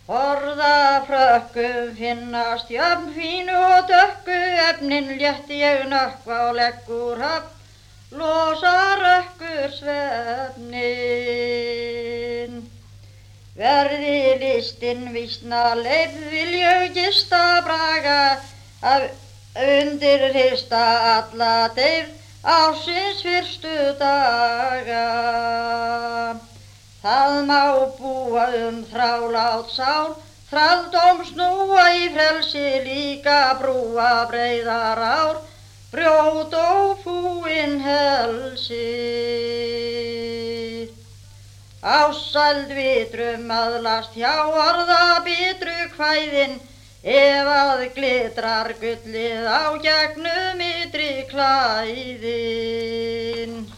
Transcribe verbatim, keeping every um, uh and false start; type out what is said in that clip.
Forða frökkum finnast jöfn fínu og dökku, efnin létt ég nökkva og leggur höfn, losa rökkur svefnin. Verði listin vísna leið vil ég gista braga, að undirhrista alla deyfð ársins fyrstu daga. Það má búa um þrálát sál, þrældóm snúa í frelsi líka brúa breiðar ár, brjót og fúin helsi. Ásæld vitrum aðlast hjá orða bitru kvæðin, ef að glitrar gullið á gegnum ytri klæðin.